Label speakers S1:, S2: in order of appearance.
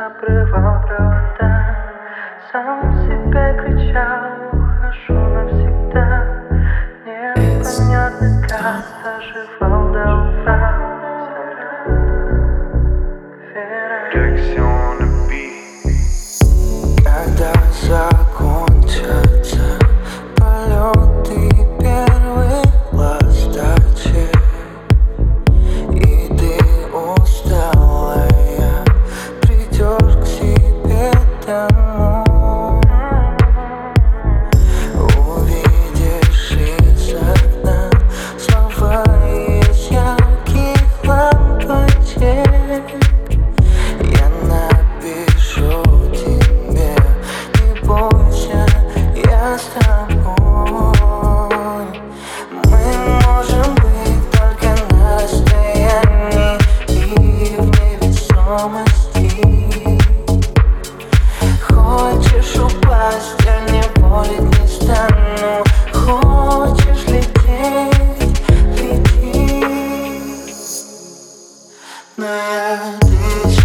S1: обрывал провода, сам себе кричал: ухожу навсегда. Непонятно, как доживал до утра.
S2: Когда закончатся полеты первых ласточек, и ты усталая придешь к себе домой, увидишь из окна слова из ярких лампочек. Я напишу тебе: не бойся, я с тобой. Мы можем быть только на расстоянии и в невесомости. Хочешь упасть, я не волить не стану. Хочешь лететь, лети. Но я